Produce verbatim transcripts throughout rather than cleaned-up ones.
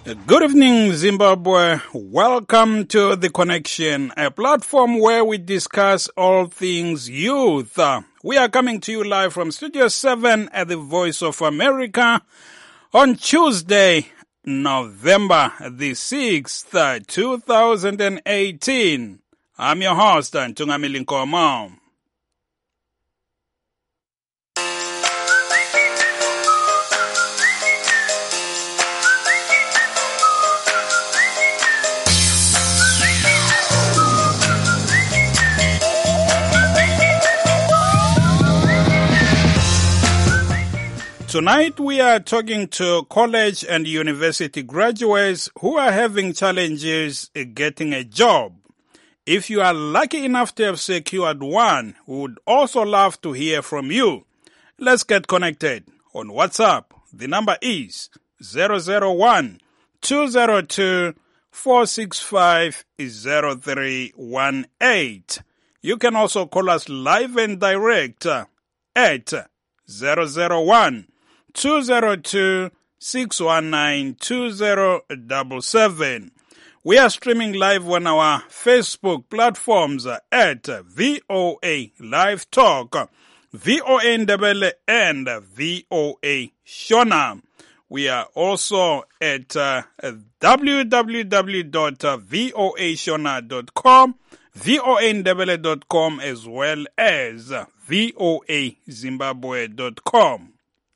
Good evening, Zimbabwe. Welcome to The Connection, a platform where we discuss all things youth. We are coming to you live from Studio seven at the Voice of America on Tuesday, November the sixth, two thousand eighteen. I'm your host, Ntungamili Nkomo. Tonight we are talking to college and university graduates who are having challenges getting a job. If you are lucky enough to have secured one, we would also love to hear from you. Let's get connected on WhatsApp. The number is zero zero one, two zero two, four six five, zero three one eight. You can also call us live and direct at zero zero one, two zero two, six one nine, two zero seven seven. We are streaming live on our Facebook platforms at V O A Live Talk, V O A Ndebele, and V O A Shona. We are also at uh, w w w dot voa shona dot com, voa ndebele dot com, as well as voa zimbabwe dot com.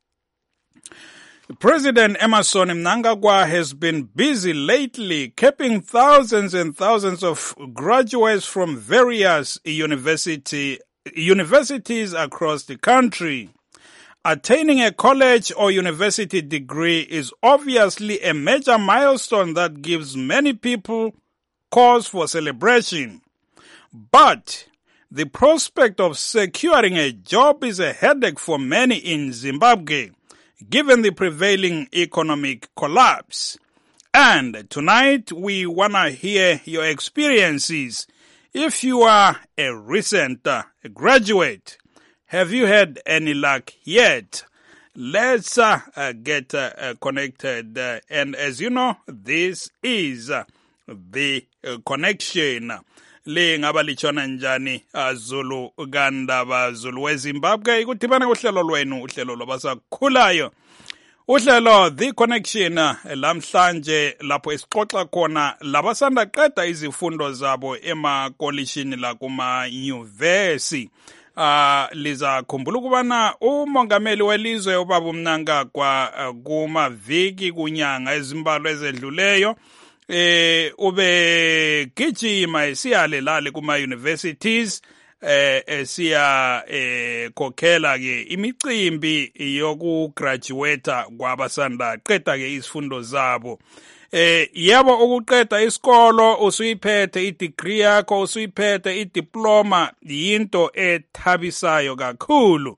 President Emmerson Mnangagwa has been busy lately capping thousands and thousands of graduates from various university, universities across the country. Attaining a college or university degree is obviously a major milestone that gives many people cause for celebration. But the prospect of securing a job is a headache for many in Zimbabwe, given the prevailing economic collapse. And tonight we want to hear your experiences. If you are a recent uh, graduate, have you had any luck yet? Let's uh, uh, get uh, uh, connected. Uh, and as you know, this is uh, The uh, Connection. Le ngabalichona njani Zulu Uganda ba Zulu weZimbabwe ikudibana kuhlelo lwenu uhlelo lwabasakhulayo. Uhlelo The Connection lamhlanje lapho esixoxa khona labasanda qeda izifundo zabo emakolishini la kuma university. Ah uh, liza khumbula ukubana umongameli welizwe ubaba Mnangagwa uh, kuma viki kunyanga ezimbalwa ezedluleyo eh ube gijima esiyale lale kuma universities eh esiya eh kokhela ke imicimbi yoku graduate kwabasanda qeda ke izifundo zabo. Eh yebo ukuqeda isikolo usuyiphethe idegree yakho usuyiphethe idiploma yinto ethabisayo kakhulu.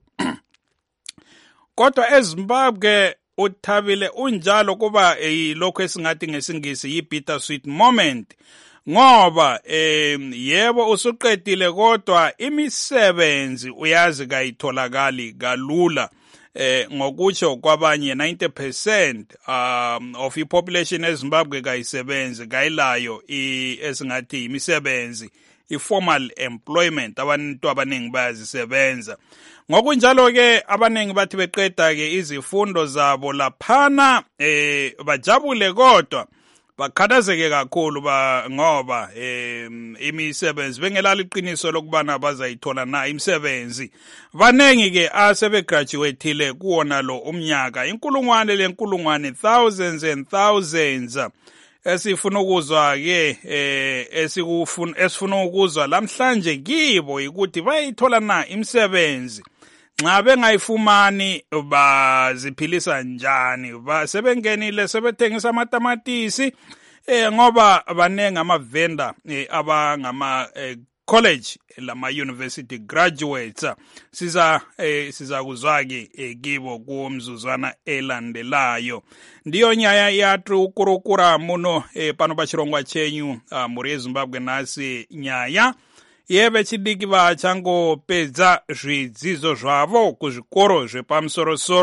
Kodwa eZimbabwe uthabile unjalo kuba lokho esingathi ngesingisi yi-bitter sweet moment, ngoba eh yebo usuqedile kodwa imisebenzi uyazi kayitholakali kalula. Eh ngokutsho kwabanye ninety percent um of the population eZimbabwe kayisebenzi kayilayo esingathi imisebenzi i-formal employment, abantu abaningi bayazisebenza. Ngokunjalo ke abaningi bathi beqeda ke izifundo zabo laphana eh bajabule kodwa bakhathazeke kakhulu ba ngoba eh imisebenzi bengelala iqiniso lokubana bazayithola na imisebenzi. Banengi ke asebe graduateile kuona lo umnyaka inkulungwane lenkulungwane, thousands and thousands. Esifuna ukuzwa ke eh esikufuna esifuna ukuzwa lamhlanje kibo ukuthi bayithola na imisebenzi. Nxa bengayifumani baziphilisa njani, basebengenile sebethengisa amatamatisi eh ngoba banengi ama vendor eh, abangama eh, college lama university graduates. Siza eh, siza kuzwa ke eh, kibo kumzuzwana elandelayo. Ndiyo nyaya yathu ukurukura muno eh, pano pachirongwa chenyu uh, muri Zimbabwe nasi nyaya yeve chidiki vachangopedza zvidzidzo zvavo kuzvikoro zvepamusoro-soro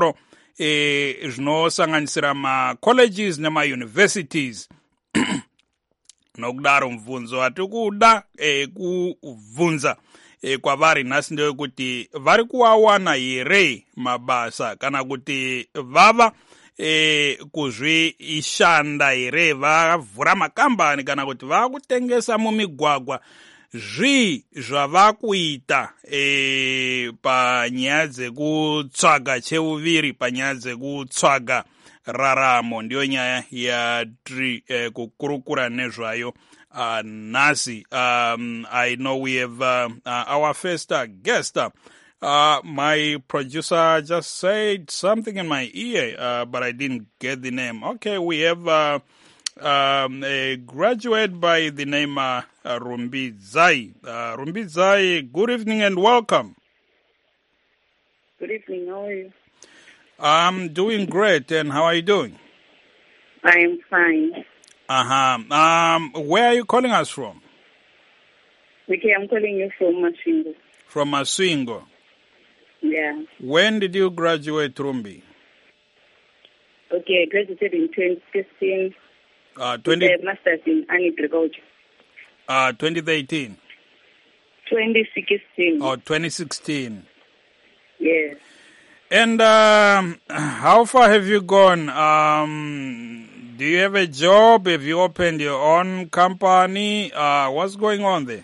eh zvinosanganisira ma-colleges nema-universities. Nokudaro mvunzo wati kuda eh, kuvunza eh, kwavari nhasi ndeyekuti vari kuwawana here mabasa kana kuti vava eh, kuzvishanda here, vavhura makambani kana kuti vakutengesa mumigwagwa. Zvii zvavakuita e, panyaya dzekutsvaga cheuviri, panyaya dzekutsvaga raramo, ndiyo nyaya yatiri e, kukurukura nezvayo uh, nhasi. Um, I know we have uh, uh, our first uh, guest. Uh, my producer just said something in my ear, uh, but I didn't get the name. Okay, we have uh, um, a graduate by the name uh, uh, Rumbi Zai. Uh, Rumbi Zai, good evening and welcome. Good evening, how are you? I'm doing great, and how are you doing? I am fine. Uh-huh. Um, where are you calling us from? Okay, I'm calling you from Masvingo. From Masvingo? Yeah. When did you graduate, Rumbi? Okay, I graduated in twenty sixteen. Uh, twenty with a master's in agriculture. Uh, twenty eighteen? twenty sixteen. Oh, twenty sixteen. Yes. And um, how far have you gone? Um, do you have a job? Have you opened your own company? Uh, what's going on there?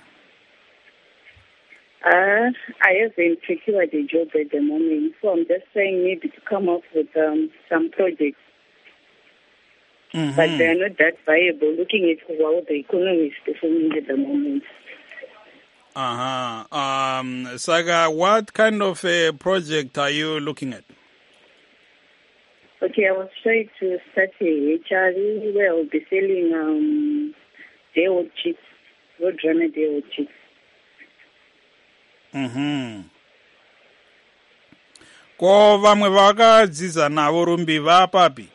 Uh, I haven't secured a job at the moment, so I'm just trying maybe to come up with um, some projects. Mm-hmm. But they are not that viable, looking at how the economy is performing at the moment. Uh-huh. Um, Saga, what kind of a project are you looking at? Okay, I was trying to start a H R E where I'll be selling um, day-old chicks, roadrunner day-old chicks. Mm-hmm. Ko vamwe vakadzidza navo Rumbi vapapi?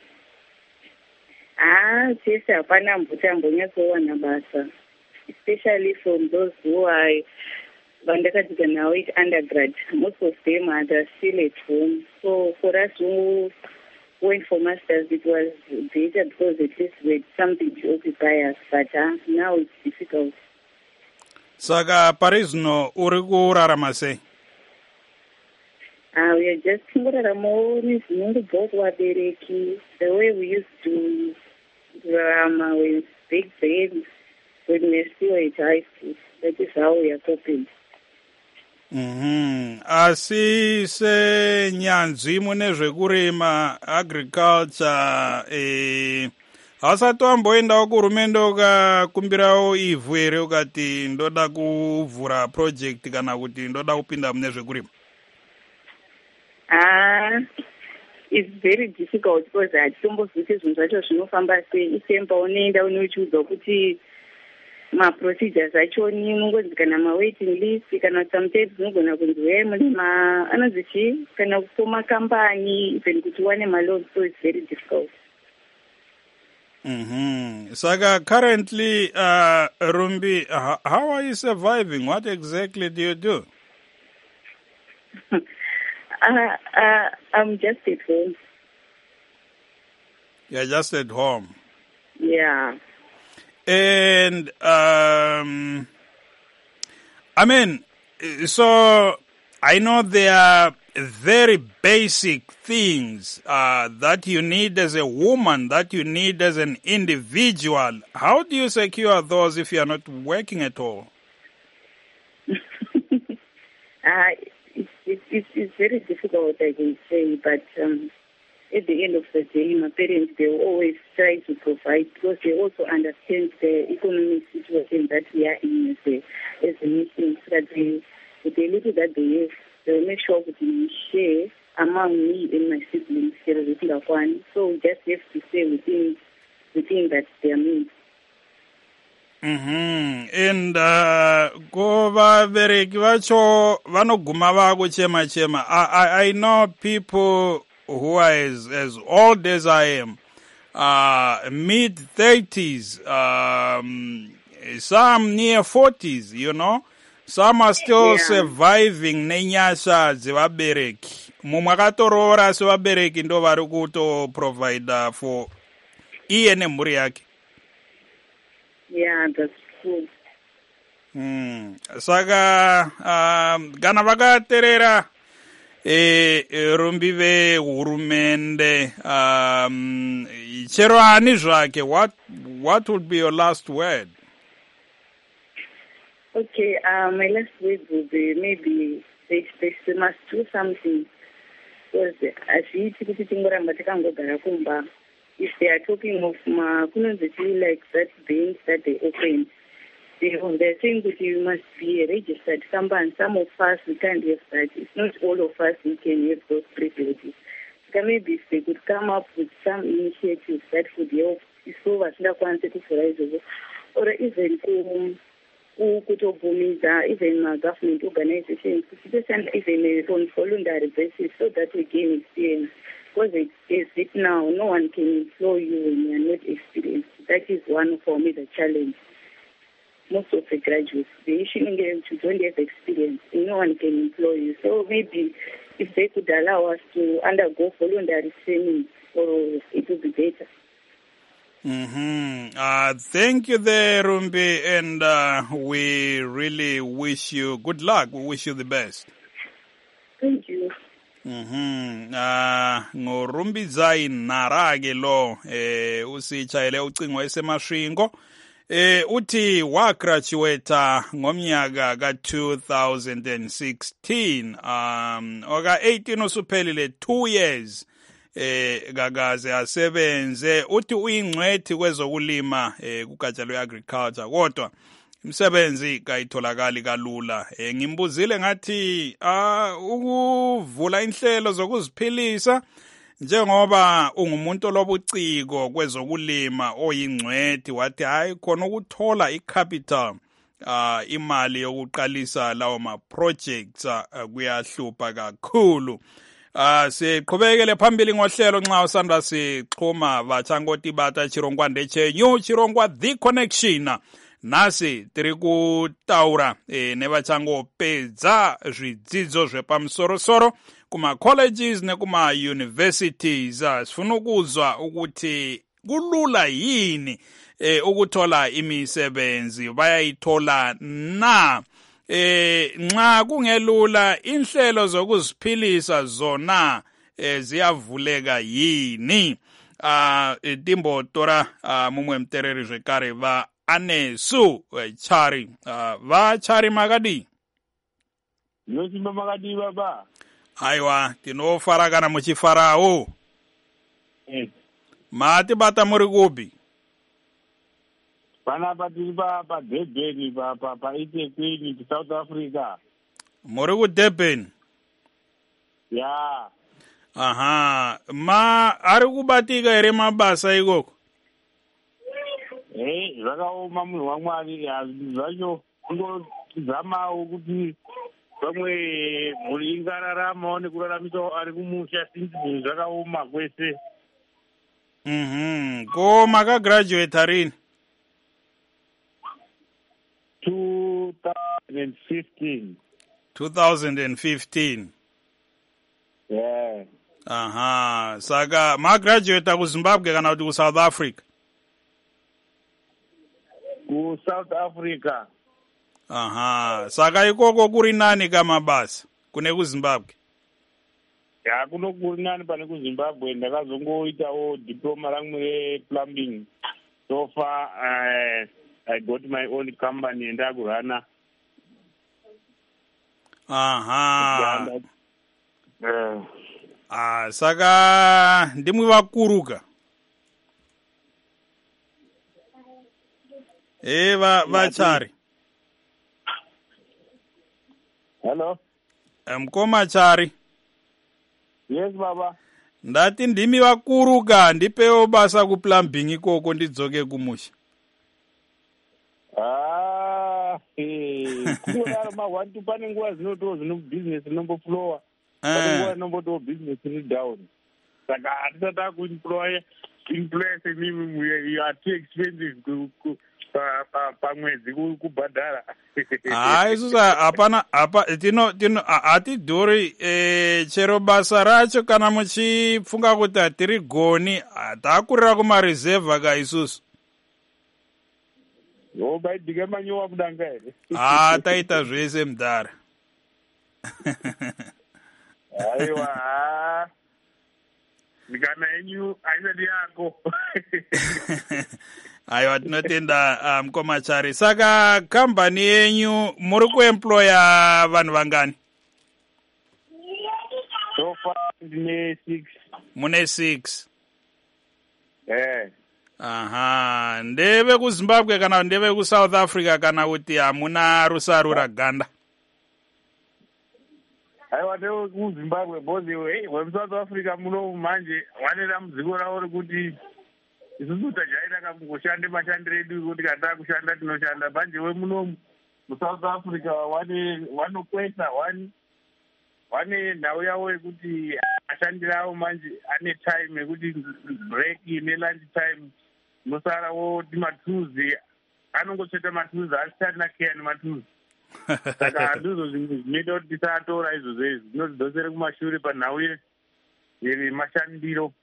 Ah, chese hapana mbuta mbonyatsowana basa. Especially from those who are vandakadzidza navo at undergrad. Most of them are still at home. So for us who went for masters, it was better because at least we had something to occupy us. But uh, now it's difficult. Saka pari zvino uri kurarama sei? Uh, we are just kungoraramawo nezvinongobva kuvabereki. The way we used to rarama with big babies when we're still at high school. That is how we are coping. Mm-hmm. Asi senyanzvi mune zvekurima agriculture eh, hausati wamboendawo kuhurumende ukakumbirawo ivhu here ukati ndoda kuvhura project kana kuti ndoda kupinda mune zvekurima? Ah, it's very difficult because hatitombozivi kuti zvinhu zvacho zvinofamba sei. Isemba unoenda unochiudzwa kuti ma-procedures achoni, unongonzi kana ma-waiting list, kana sometimes unogona kunzi we mune ma anonzi chii kana kufoma kambani even kuti wane ma-loan, so it's very difficult. Mm-hmm. Saka currently, uh, Rumbi, how, how are you surviving? What exactly do you do? uh, uh, I'm just at home. You're just at home? Yeah. And, um, I mean, so I know there are very basic things uh, that you need as a woman, that you need as an individual. How do you secure those if you are not working at all? uh, it's, it's, it's very difficult, I can say, but um, at the end of the day, my parents, they will always try to provide because they also understand the economic situation that we are in as a, as a nation, so that they, with the little that they have, they will make sure that we share among me and my siblings. So we just have to stay within, within that their means. Mm-hmm. And uh, ko vabereki vacho vanoguma vakuchema chema. I, I, I know people who are as, as old as I am, uh, mid-thirties, um, some near forties, you know. some are still Yeah. surviving nenyasha dzevabereki. Mumwe akatorora sevabereki ndo vari kutoprovide for iye nemhuri yake. Yeah, that's true. Mm. Saka um, kana vakaterera e, e, rumbi vehurumende um, chero ani zvake, what, what would be your last word? Okay, uh, my last word would be maybe they, they, they must do something. Because hazviiti kuti tingoramba takangogara kumba. If they are talking of makunonziti like that banks that they opened, they, they're saying that you must be a registered company. Some of us, we can't have that. It's not all of us who can have those privileges. So maybe if they could come up with some initiatives that would help, or even kutobvumiza even ma-government organizations, even on voluntary basis, so that we gain experience. Because it is it now, no one can employ you when you are not experienced. That is one for me the challenge. Most of the graduates, the issue is you don't have experience, no one can employ you. So maybe if they could allow us to undergo voluntary training, or it would be better. Mm-hmm. Uh, thank you there, Rumbi, and uh, we really wish you good luck. We wish you the best. Thank you. Mhm. Ah, ngorumbidzai narake lo eh usichayele ucingo esemashingo eh uthi wa graduate ngomnyaka ka two thousand sixteen um oka eighteen usuphelile two years eh kakaze asebenze uthi uyingcwethi kwezokulima eh kugatsha lweagriculture kodwa imsebenzi kayitholakali kalula. E, ngimbuzile ngathi ah ukuvula inhlelo zokuziphilisa njengoba ungumuntu lobuciko kwezokulima oyingcwethi wathi hayi khona ukuthola icapital ah imali yokuqalisa lawo ma projects uh, kuyahlupha kakhulu. Ah siqhubekele phambili ngohlelo nxa usanda sixhuma vachangoti bata chirongwande chenyu chirongwa The Connection. Nasi tiri kutaura e, nevachangopedza zvidzidzo zvepamusorosoro kuma colleges nekuma universities. Sifuna kuzwa ukuthi kulula yini e, ukuthola imisebenzi, bayayithola na. E, nxa kungelula inhlelo zokuziphilisa zona e, ziyavuleka yini. Ah uh, Timbo tora uh, mumwe mtereri zvekare va anesu chari uh, va chari makadi yosimba makadi baba aiwa tinofara kana muchifarawo eh mati bata muri kupi panapa tiri pa pa Durban pa pa pa eThekwini South Africa muri ku Durban ya aha ma ari kubatika ere mabasa ikoko eh zvakaoma munhu waMwari zvacho kundozamawo kuti pamwe mhuri ingararamawo nekuraramisa ari kumusha sinzi zvinhu zvakaoma kwese. Mhm. Ko makagraduate rini? twenty fifteen. twenty fifteen. Yeah. Aha. Saka magraduate ku Zimbabwe kana kuti ku South Africa? Ku South Africa. Aha. Saka ikoko kuri nani kama basa kune ku Zimbabwe? Ya kuno kuri nani pane ku Zimbabwe ndakazongoitawo diploma rangu replumbing. So far uh, I got my own company and ndakurana. Aha. Uh, ah saka ndimwe vakuruka. Eh va vachari. Hello. Mkoma chari. Yes baba. Ndati ndimi vakuruka ndipewo basa ku plumbing ikoko ndidzoke kumusha. Ah, eh, kuona ma one to pane nguva zvinoto zvino business nombo floor. Pane nguva nombo to business ri down. Saka atisata ku employ in place imimi you are too expensive pamwedzi kubhadhara. Hayi isusa hapana hapa tino tino hatidhuri eh, chero basa racho kana muchipfunga kuti hatiri goni takurira kumareserva ka isusu. Oh, baidike manyowa kudanga here. Ah, taita zvese mudhara. Aiwa. Nikana yenyu aisati yako. Aiwa tinotenda mukoma Chari. Saka kambani yenyu muri kuemploya vanhu vangani? So far ndine six. Mune six. Eh. Aha, ndeve kuZimbabwe kana ndeve kuSouth Africa kana kuti hamuna rusaru raganda? Aiwa ndeve kuZimbabwe bozi hey weSouth Africa muno manje wanera muziko rawo rekuti isusu tajaira kakungoshande mashandire edu kuti kana kushanda tinoshanda manje wemuno muSouth Africa wane wanokwesa wani wane nhau yawo yekuti ashandira awo manje ane time yekuti break ine lunch time nosara wo timatuzi anongotsveta matuzi asitati nakeya nematuzi saka ndizvo zvinoita kuti tisatora izvozvo izvi zvinotidzosere kumashure panhau yemashandiro.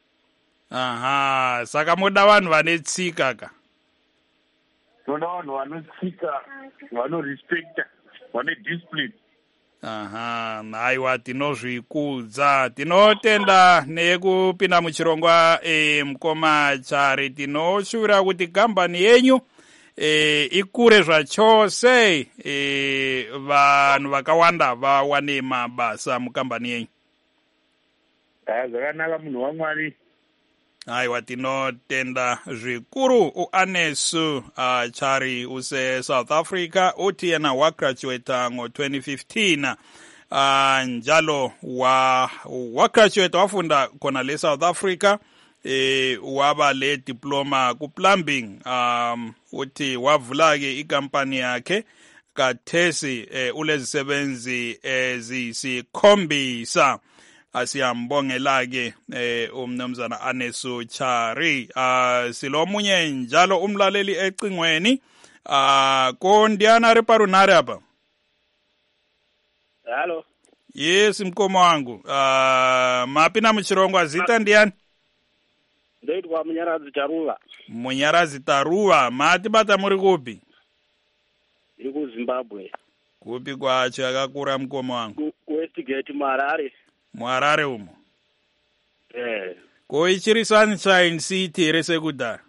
Aha, saka moda vanhu vane tsika ka? Toda vanhu vanotsika vanorespecta vane discipline. Aha, haiwa tinozvikudza. Tinotenda nekupinda muchirongwa e, mukoma Chari. Tinoshuvira kuti kambani yenyu e, ikure zvachose e, vanhu vakawanda vawane mabasa mukambani yenyu. Ah, zvakanaka munhu waMwari. Aiwa tinotenda zvikuru. uAnesu uh, Chari use South Africa uti yena wagraduate ngo twenty fifteen uh, njalo wa wagraduate wafunda khona le South Africa eh waba le diploma ku plumbing um uthi wavula ke ikampani yakhe kathesi eh, ulezisebenzi ezisikhombisa. Asiyambongela ke eh umnumzana Anesu Chari. Ah silomunye njalo umlaleli ecingweni ah kondiana reparunare hapa. Hello. Yes mkomo wangu. Ah mapina muchirongwa zita ndiani? Ndoitwa Munyarazi Taruva. Munyarazi Taruva mati bata muri kupi? Iri ku Zimbabwe. Kupi kwacho yakakura mkomo wangu? Ku Westgate Harare. Muharare umo. Eh. Ko ichiri Sunshine City resekudara.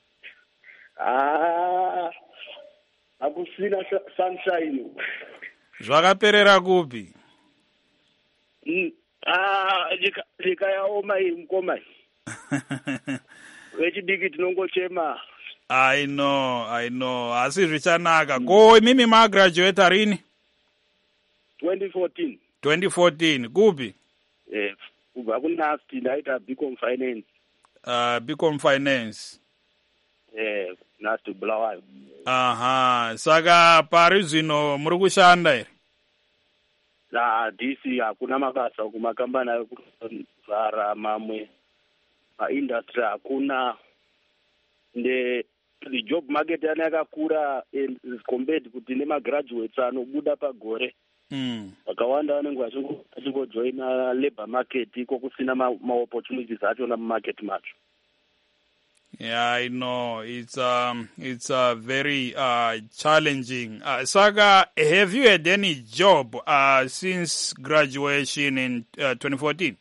Ah. Akusina sunshine. Zvakaperera kupi? Mm. Ah, lika lika yaoma imkoma. Wechidiki tinongochema. I know, I know. Asi zvichanaka. Mm. Ko mimi ma graduate rini? twenty fourteen. twenty fourteen. Kupi? Eh, kubva kunasti ndaita Bcom Finance. Uh, Bcom Finance. Eh, nasti Bulawayo. Aha, saka pari zvino muri kushanda here? La D C hakuna mabasa kumakambani ekuvhara mamwe maindustry hakuna. Nde the job market yana yakakura as compared kuti nemagraduates anobuda pagore. Mm. Vakawanda vanenge vachingojoina labor market iko kusina ma-opportunities acho namumarket macho. Yeah, I know. It's um, it's uh, very uh, challenging. Uh, Saga, have you had any job uh, since graduation in uh, twenty fourteen?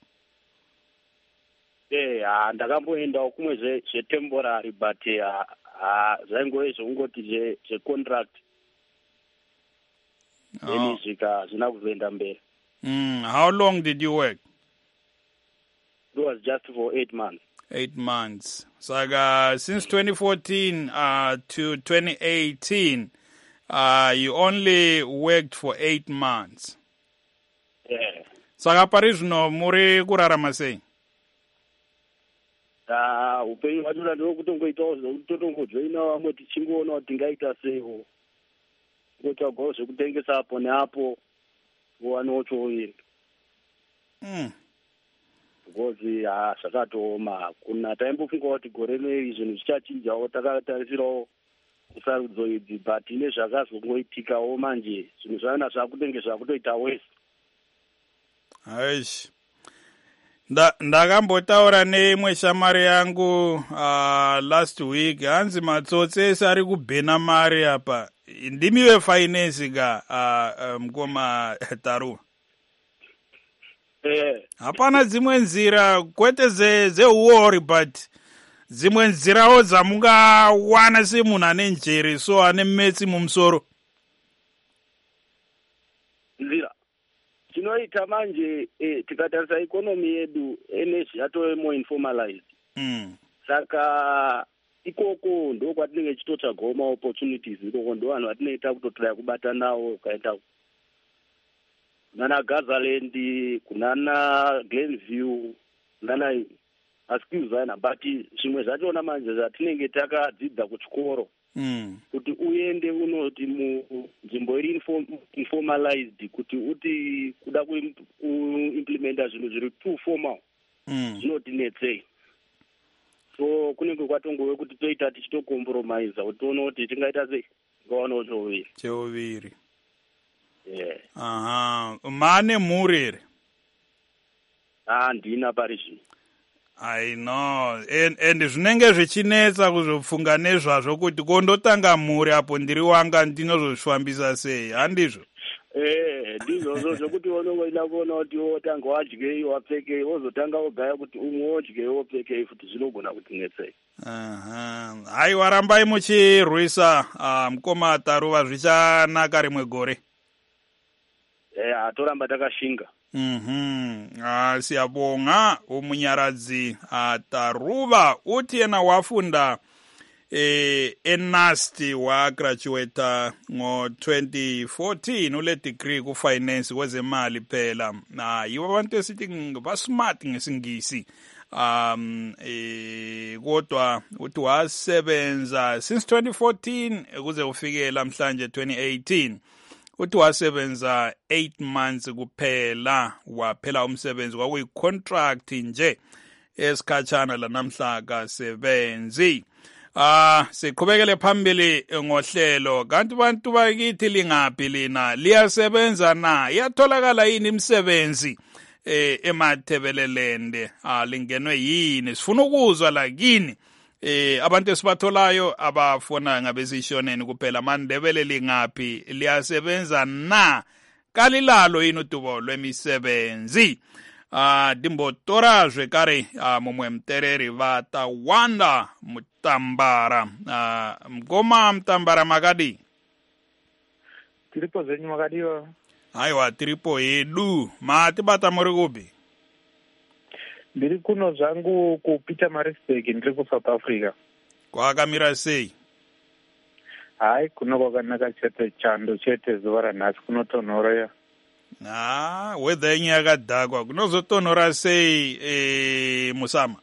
Eh, ndakamboendawo kumwe zvetemporary but zvaingove zvekungoti zvecontract. Oh. Mm, how long did you work? It was just for eight months. Eight months. Saga, since twenty fourteen uh, to twenty eighteen, uh, you only worked for eight months. Yeah. Saga, parizvino muri kurarama sei? Ah, upenyu hwacho ndiro kutongoitawo zvokutotongojoina vamwe tichingoona kuti tingaita seiwo. Kutogwa zvekutengesa apo neapo uwanewo chouviri. Mm. ngozi ha zvakatooma. Kuna taimbofunga kuti gore nei zvinhu zvichachinjawo, takatarisirawo kusarudzo idzi, but ine zvakazongoitikawo manje zvinhu zvana zvakutenge zvakutoita wese. Aish. Nda ndakambotaura neimwe shamari yangu uh, last week, hanzi matsotsi ese ari kubhena mari apa. Ndimiwe finance ka uh, mkoma Taruva. Eh. Hapana dzimwe nzira kwete ze ze worry, but dzimwe nzirawo dzamungawana semunhu ane njere so ane metsi mumusoro. Nzira chinoita manje eh, tikatarisa economy yedu ene zvatove more informalized. Mm. Saka ikoko ndo kwatinenge chitotsvagawo ma opportunities, ikoko ndo vanhu vatinenge kutotraya kubata nawo, ukaenda kunana Gazaland, kunana Glenview, kunana Askewzana, but zvimwe zvachona manje zvatinenge takadzidza kuchikoro. Mm. Kuti uende unoti munzvimbo iri informalized, kuti uti kuda kuimplementa zvinhu zviri too formal, Mm. zvinotinetsei. So kunenge kwatongove kuti toita tichitocompromise kuti tione kuti tingaita sei ngawana choviri. Choviri. Yeah. Aha, mane mhuri here? Ah, ndina pari zvino. I know. And, and zvinenge zvichinetsa kuzopfunga nezvazvo kuti kondotanga mhuri apo ndiri wanga ndinozozvifambisa sei, handizvo? Eh, ndizvozvo zvokuti unongoida kuona kuti wotanga wadyei wapfekei, wozotanga wogaya kuti umwe wodyei wopfekei, futi zvinogona kutinetsei. Aha. Hai, warambai muchirwisa uh, mkoma Taruva, zvichanaka rimwe gore. Eh, atoramba takashinga. Mhm. Ah, siyabonga umunyaradzi uh, Taruva uti yena wafunda eh enasti wa graduate ngo twenty fourteen ule degree ku finance kwezemali phela. Na yibo abantu esithi ba smart ngesingisi. Um eh kodwa uthi wasebenza since twenty fourteen kuze ufike lamhlanje twenty eighteen. Uthi wasebenza eight months kuphela, waphela umsebenzi kwakuyi contract nje esikhatshana la namhla kasebenzi. Ah, siqhubekele phambili ngohlelo. Kanti bantu bakithi lingaphi lina? Liyasebenza na? Iyatholakala yini imisebenzi eh emathebelelende? Ah, lingenwe yini? Sifuna ukuzwa la kini. Eh abantu esibatholayo abafona ngabezishoneni kuphela, mandebele lingaphi? Liyasebenza na? Kalilalo yini udubo lwemisebenzi? Ah, dimbotora zvekare ah, mumwe mtereri vatawanda Mutambara. Ah, mgoma Mutambara makadi? Tiripo zenyu makadiwa? Aiwa, tiripo yedu. Matibata muri kupi? Ndiri kuno zvangu ku Pietermaritzburg, ndiri ku South Africa. Kwakamira sei? Hai, kuno kwakanaka chete, chando chete, zuva ranhasi kunotonhora. Ah, weather yenyu yakadhakwa. Kunozotonhora sei eh Musama?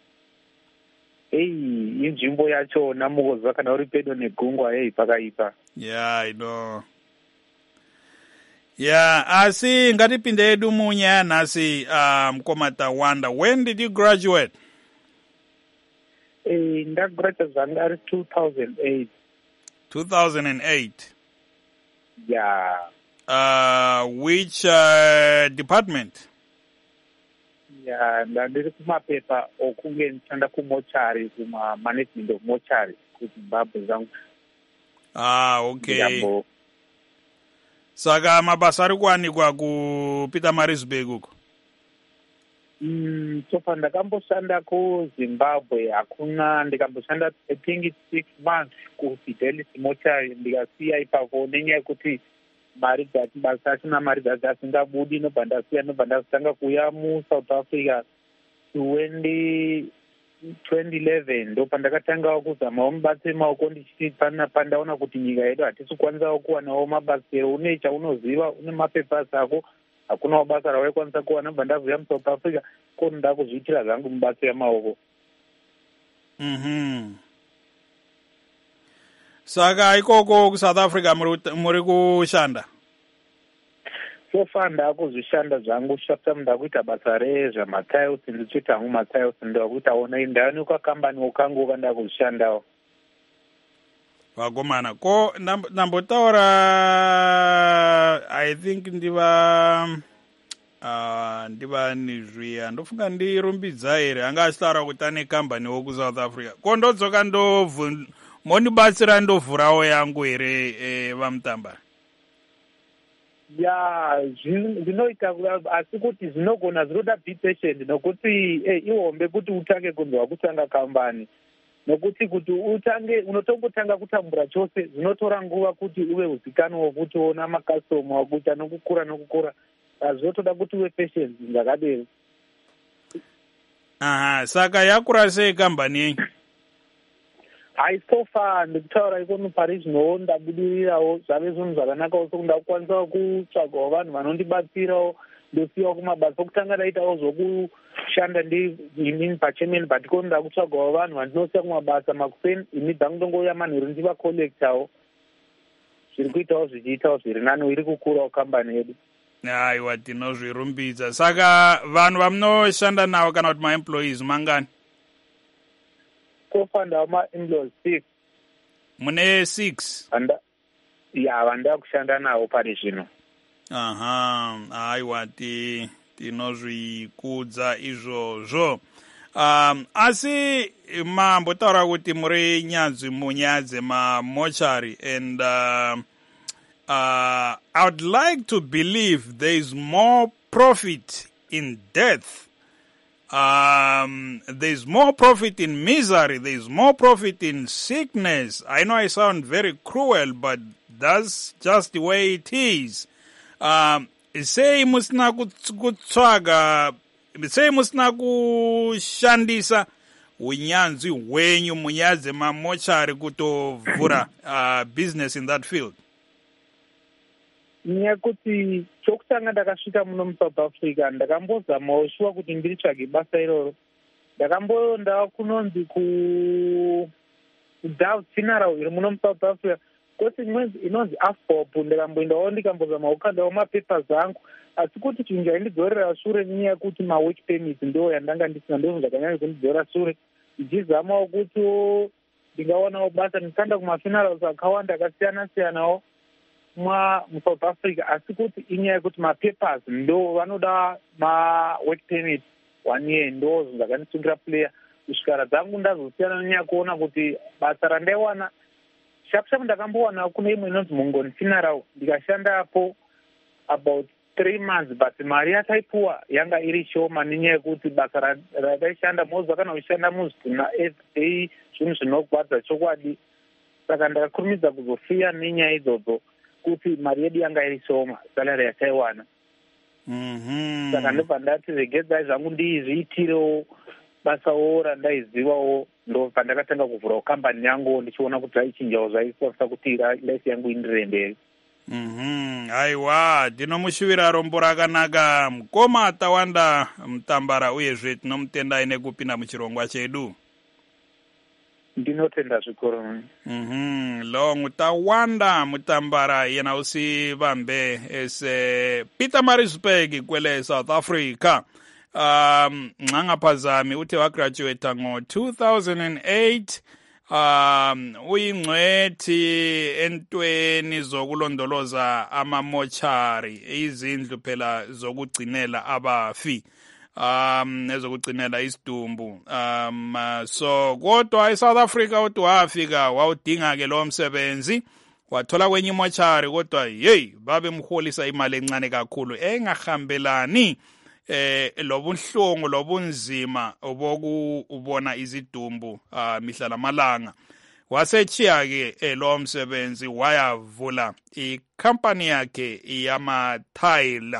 Ei, inzvimbo yacho namukoza kana uri pedo negungwa, ei pakaipa. Yeah, I know. Yeah, asi ngatipinde edu munya nasi uh, mkoma Tawanda. When did you graduate? Eh, ndagraduate zvangu ari two thousand eight. two thousand eight. Yeah. Uh, which uh, department? Yeah, ndandiri kumapepa okunge ndishanda kumochari, kuma management of mochari kuZimbabwe zangu. Ah, okay. Yambo. Saka mabasa ari kuwanikwa ku Pietermaritzburg uko? Mm, so far ndakamboshanda kuZimbabwe hakuna, ndikamboshanda I think six months ku Fidelity Mochari, ndikasiya ipapo nenyaya yekuti mari dzati basa asina mari dzati asingabudi, nobva ndasiya, nobva ndazotanga kuuya muSouth Africa twenty eleven, ndo pandakatangawo kuzamawo mabasa emaoko, ndichiti pana pandaona kuti nyika yedu hatisi kukwanisawo kuwanawo mabasa ero, une chaunoziva, une mapepasi ako, hakunawo basa rawaikwanisa kuwana, nobva ndavuya muSouth Africa ko nda kuzviitira zvangu mabasa emaoko. Mhm. Saka ikoko ku South Africa muri muri kushanda? so far ndakuzvishanda zvangu shafta ndakuita basa rezvamatiles ndichiita hangu matiles ndakuitawo ndaonekwa kambani wakangova ndakuzvishandawo. Vakomana ko ndambotaura I think ndiva uh, ndiva nizviya ndofunga ndirumbidza here anga achitaura kuti ane kambani woku South Africa ko ndodzoka ndovhu monibatsira ndovhurawo yangu here eh, vamutambara. Ya zvinoita asi kuti zvinogona zvinoda be patient nokuti eh, iwombe kuti utange kunzwa kutanga kambani nokuti kuti utange unotombotanga kutambura chose zvinotora nguva kuti uve uzikanwa kuti ona makastoma wakuita nokukura nokukura zvinotoda kuti uve patient zvakadero. Aha, saka yakura sei kambani yenyu? Hai, so far ndikutaura ikono pari zvino ndabudirirawo zvave zvinhu zvakanakawo sokuti ndakukwanisawo kutsvagawo vanhu vanondibatsirawo ndosiyawo kumabasa okutanga ndaitawo zvokushanda ndinini pachemeni but ikono ndakutsvagawo vanhu vandinosiya kumabasa makuseni ini dzangu ndongouya manheru ndivakolektawo zviri kuitawo zvichiitawo zviri nani iri kukurawo kambani yedu. Aiwa, tinozvirumbidza. Saka vanhu vamunoshanda navo kana kuti maemployees mangani? So far ndawo maemployees six. Mune six? Anda ya vanda kushanda navo pari zvino. Aha, aiwa, ti tinozvikudza izvozvo. Um, asi mambotaura kuti muri nyanzvi munyaya dzemamochari and uh, uh, I would like to believe there is more profit in death. Um, there's more profit in misery. There's more profit in sickness. I know I sound very cruel, but that's just the way it is. Um, say musina kutsvaga, say musina kushandisa unyanzvi hwenyu munyaya dzemamochari kutovhura uh, business in that field. Nyakuti chokutanga ndakasvika muno muSouth Africa ndakambozamawo shuwa kuti ndiritsvage basa iroro. Ndakamboenda kunonzi ku Dove Funeral iri muno muSouth Africa kwete inonzi Afpop ndakamboendawo ndikambozamawo kukandawo mapapers angu asi kuti chinhu chaindidzorera shure nenyaya yekuti mawork permit ndo yandanga ndisina ndozvo zvakanyanya kundidzorera shure ndichizamawo kuti ndingaonawo basa ndikanda kumafunerals akawanda akasiyana siyanawo mwa muSouth Africa asi kuti inyaya yekuti mapapers ndo vanoda mawork permit one year ndo zvakandisungirira player kusvikara dzangu ndazosiyana nenyaya kuona kuti basa randaiwana shapu ndakambowana kune imwe inonzi Mongoni Funeral ndikashandapo about three months but mari yataipuwa yanga iri shoma nenyaya yekuti basa rataishanda mozva kana uchishanda muzvina everyday zvinhu zvinogwadza chokwadi saka ndakakurumidza kuzofiya nenyaya idzodzo kuti mari yedu yanga iri shoma salary yataiwana. Mhm. Saka ndobva ndati regedzai zvangu ndizviitirewo basawo randaizivawo ndo pandakatanga kuvhurawo kambani yangu ndichiona kuti zvaichinjawo zvaisasa kuti laisi yangu indirire mberi. Mhm. Aiwa, tinomushuvira rombo rakanaka mukoma Tawanda Mutambara uyezve tinomutendai nekupinda muchirongwa chedu. Ndinotenda zvikuru. Mhm. Lo Tawanda Mutambara yena usivambe ese Peter Marisburg kwele South Africa. Um ncangaphazami uthe wagraduate ngo two thousand eight. Um uyingcwethi entweni zokulondoloza amamochari izindlu phela zokugcinela abafi um ezokugcinela isidumbu um so kodwa eSouth Africa uthi wafika wawudinga ke lo msebenzi wathola kwenye imochari kodwa hey babe mholisa imali encane kakhulu engahambelani eh lobunhlungu lobunzima oboku ubona izidumbu uh, mihla lamalanga wasechiya ke lo msebenzi wayavula icompany yakhe yama tile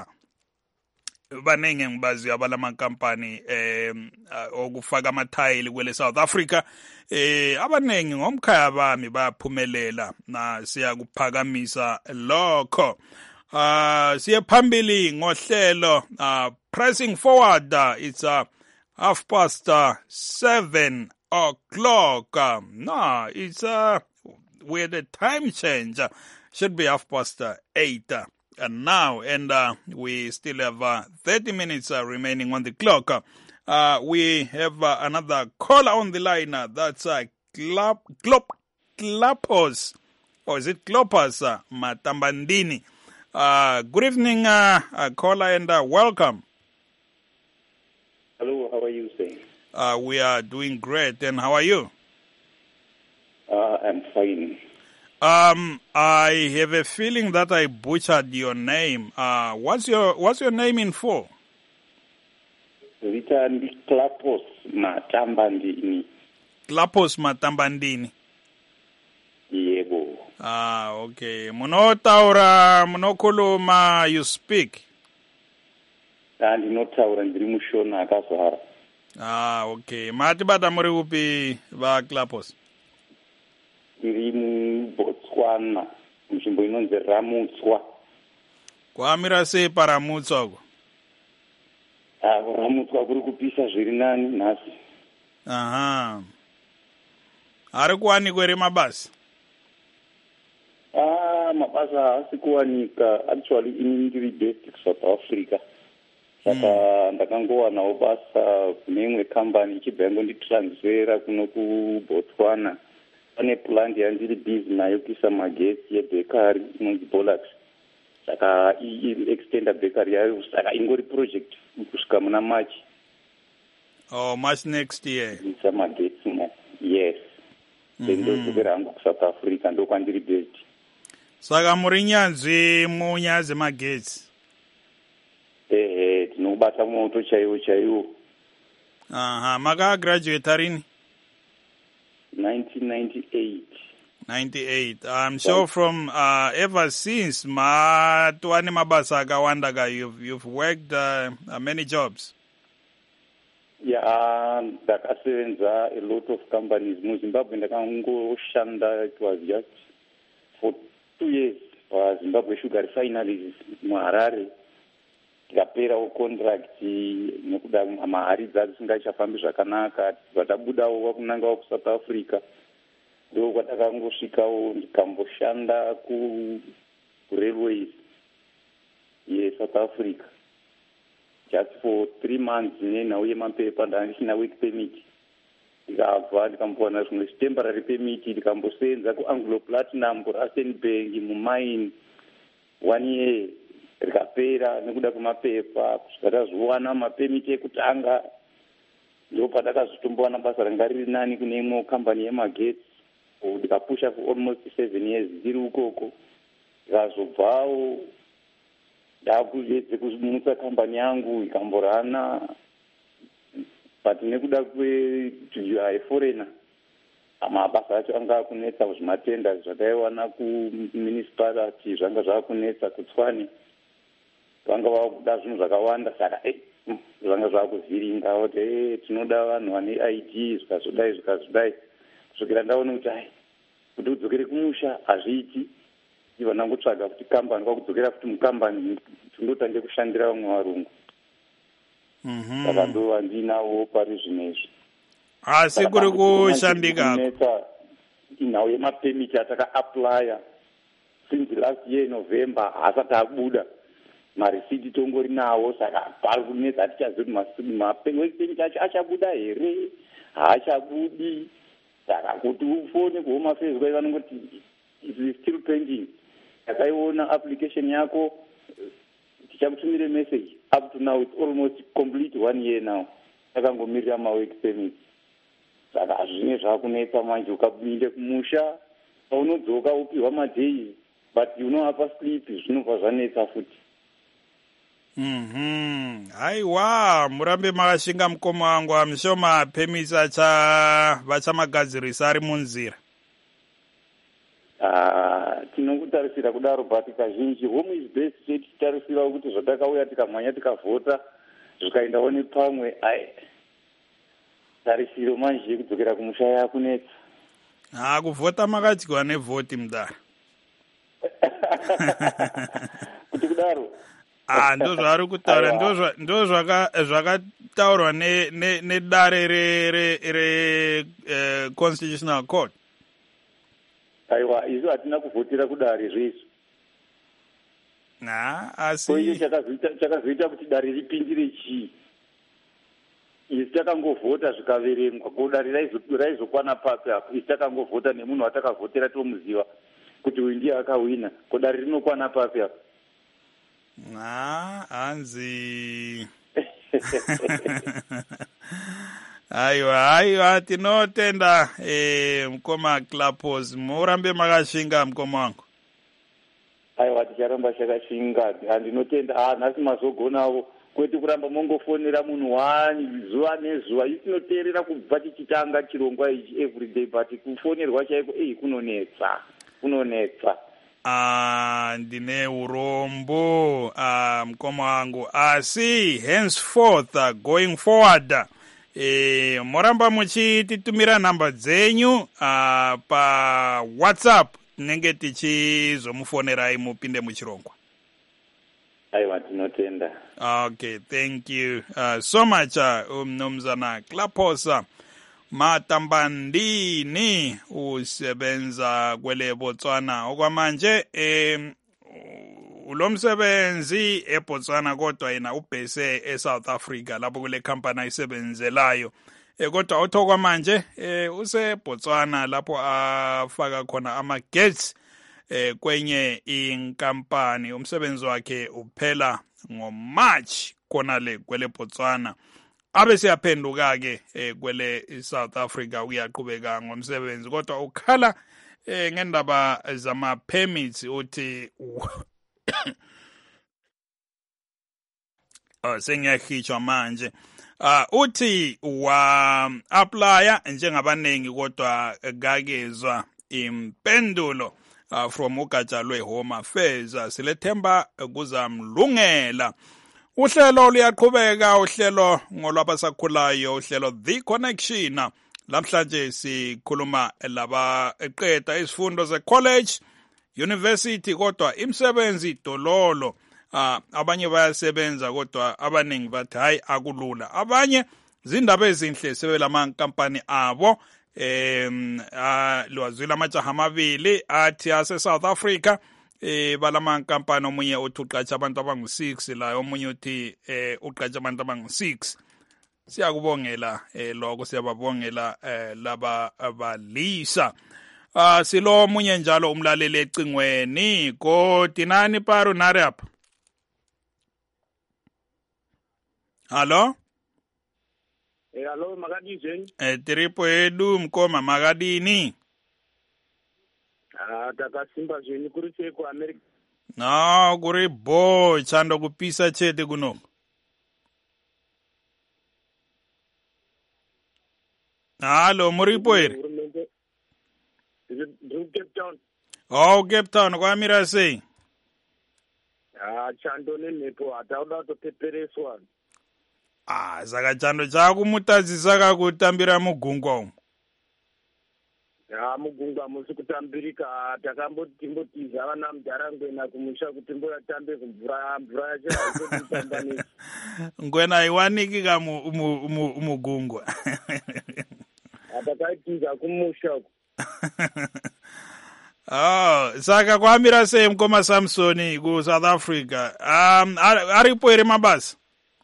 banenge ngibazi abalama company eh okufaka ama tile kwele South Africa eh abanengi ngomkhaya bami bayaphumelela na siyakuphakamisa lokho. Uh, siye phambili ngohlelo uh, pressing forward uh, it's uh, half past uh, seven o'clock um, no it's uh, with a time change uh, should be half past uh, eight uh, uh, now, and uh, we still have uh, thirty minutes uh, remaining on the clock. Uh, we have uh, another caller on the line. Uh, that's uh, Klap, Klop, Klapos, or is it Klopas uh, Matambandini? Uh, good evening, uh, uh, caller, and uh, welcome. Hello, how are you saying? Uh, we are doing great, and how are you? Uh, I'm fine. Um, I have a feeling that I butchered your name. Uh, what's your What's your name in full? Rita Klapos Matambandini. Klapos Matambandini. Yebo. Ah, okay. Munotaura, munokuluma, you speak. Ndinotaura ndiri mushona akazara. Ah, okay. Mati bata muri upi va Klapos? Ndiri muBotswana, nzvimbo inonzi Ramutswa. Kwamira sei paramutswa ko? Ah, Ramutswa kuri kupisa zviri nani nhasi. Aha. Ari kuwanikwa ere mabasa? Ah, mabasa haasi kuwanika. Actually, ini ndiri based South Africa. Saka ndakangowanawo basa kune imwe kambani ichibva yangonditransfera kuno kuBotswana. Pane plant yandiri busy nayo kuisa magetsi yebekari inonzi Bolax. Saka i-extenda bekari yayo, saka ingori project kusvika muna March. Oh, March next year. Kuisa magetsi na. Yes. Ndindodzokera hangu kuSouth Africa ndokwandiri based. Saka muri nyanzvi munyaya dzemagetsi? Ehe, tinobata moto chaiwo chaiwo. Aha, makagraduate rini? nineteen ninety-eight. ninety-eight. I'm sure from uh, ever since matwane mabasa akawanda ka you've you've worked uh, uh, many jobs. Yeah, ndakasevenza a lot of companies muZimbabwe. Ndakangoshanda, it was just for two years for Zimbabwe Sugar Refineries muHarare. Tikaperawo contract nekuda mahari dzasingachafambi zvakanaka, vatabudawo kunangawo kuSouth Africa. Ndo kwatakangosvikawo ndikamboshanda ku railways yeSouth Africa just for three months nenhau yemapepa. Ndandisina work permit, ndikabva ndikambowana zvimwe temporary permit, ndikambosenza kuAnglo Platinum kuRustenburg mumine one year. Rikapera nekuda kwemapepa, kusvika tazviwana mapemiti ekutanga, ndo patakazotombowana basa ranga riri nani kune imwe kambani yemagetsi. Ndikapusha for almost seven years ndiri ukoko. Ndikazobvawo ndakuedze kumutsa kambani yangu ikamborana, but nekuda kweforeigner mabasa acho anga akunetsa kuzvimatenda zvakaiwana kumunicipality zvanga zvakunetsa kuTswane. Vanga vakuda zvinhu zvakawanda, saka eh zvanga zvakuvhiringa kuti eh tinoda vanhu vane I D zvikazodai zvikazodai. Kusvikira ndaona kuti hai kuti udzokere kumusha hazviiti. Ivo ndangotsvaga kuti kambani kwakudzokera kuti mukambani tindotange kushandira vamwe varungu. Mhm. Saka ndova ndinawo pari zvinezvi. Asi kuri kushandika. Nhau yemapemiti ataka-applya since last year November hasati abuda. Marisiti tongori nawo, saka pari kunetsa atichazivi kuti mapemiti acho achabuda here, haachabudi. Saka kuti ufone kuHome Affairs kwai vanongoti is still pending. Takaiona application yako, tichakutumire message. Up to now it's almost complete one year now. Takangomirira mawork permit. Saka hazvine zvakunetsa manje, ukapinde kumusha paunodzoka upihwa madays, but you know apa sleep zvinobva zvanetsa futi. Mhm. Aiwa, murambe makashinga mukoma wangu. I'm sure mapemits acha vachamagadzirisa ari munzira. Ah, tinokutarisira kudaro, but kazhinji home is best tichitarisira kuti zvatakauya tikamhanya tikavhota zvikaendawo nepamwe. Ai, tarisiro manje yekudzokera kumusha yakunetsa. Ah, kuvhota makadyiwa nevhoti mudare. Kuti kudaro. Ah, ndo zvari kutaura, ndo zvakataurwa nedare re Constitutional Court. Aiwa, isu hatina kuvhotera kudare zvisu. na asi koiyo chakazoita chakazoita kuti dare ripindire chii? Isi takangovhota zvikaverengwa, ko dare raizokwana papi apo? Isi takangovhota nemunhu watakavhotera tomuziva kuti uyu ndiye akawina, ko dare rinokwana papi apo? na hanzi aiwa aiwa tinotenda eh, mkoma Klapos, murambe makashinga mkoma wangu. Aiwa ticharamba chakashinga, handinotenda ah nhasi mazogonawo kwete kuramba mongofonera munhu wani zuva nezuva. Isinoteerera kubva tichitanga chirongwa ichi everyday, but kufonerwa chaiko ei kunonetsa kunonetsa. Ah, ndine urombo ah, mkoma wangu, asi henceforth uh, going forward e, moramba muchititumira namba dzenyu uh, pa WhatsApp nenge tichizomufonerai mupinde muchirongwa. Aiwa tinotenda. Okay, thank you uh, so much uh, mnumzana Klapos Matambandini usebenza kwele Botswana okwamanje em ulomsebenzi eBotswana kodwa yena ubhese eSouth Africa lapho kule company ayisebenzelayo e kodwa othokwa manje e, useBotswana lapho afaka khona ama-gates e, kwenye inkampani. Umsebenzi wakhe uphela ngoMarch khona le kwele Botswana, abe siyaphenduka ke eh, kwele South Africa uyaqhubeka ngomsebenzi kodwa ukhala eh, ngendaba zama permits uthi uh, sengiyahitshwa manje uh, uthi wa applya njengabanengi kodwa kakezwa impendulo uh, from ugatsha lwe-Home Affairs. Silethemba kuzamlungela. Uhlelo luyaqhubeka, uhlelo ngolwabasakhulayo, uhlelo The Connection. Lamhlanje sikhuluma laba eqeda izifundo ze-college, university kodwa imsebenzi dololo. Uh, abanye bayasebenza kodwa abaningi bathi hayi akulula. Abanye zindaba ezinhle sebelama nkampani abo. Em uh, lwazila amajaha amabili athi ase South Africa eh balama nkampani, omunye uthi uqatsha abantu abangu six la, omunye uthi eh uqatsha abantu abangu six. Siyakubongela eh lokho, siyababongela eh laba abalisa. Ah silo omunye njalo umlaleli ecingweni ko Tinani Paru Nariap. Hello? Eh hello makadizeni? Eh tripo edu mkoma makadini. Ah takasimba zveni kuri seko America. No kuri bo chando kupisa chete kuno. Hello muripo ere? Ndiri Cape Town. Oh Cape Town kwamira sei? Ah chando nemhepo atauda kutopepereswa. Ah saka chando chako mutadzisa kakutambira mugungwa umu. Ah mugungwa musi kutambirika, takamboti timbotiza vana muDharangwena kumusha kuti mboyatambe kumvura mvura yacho haitotambani. Ngwena iwanikika mugungwa. Atakaitiza kumusha. Oh, saka kwamira sei mkoma Samsoni ku South Africa? Um aripo ere mabasa?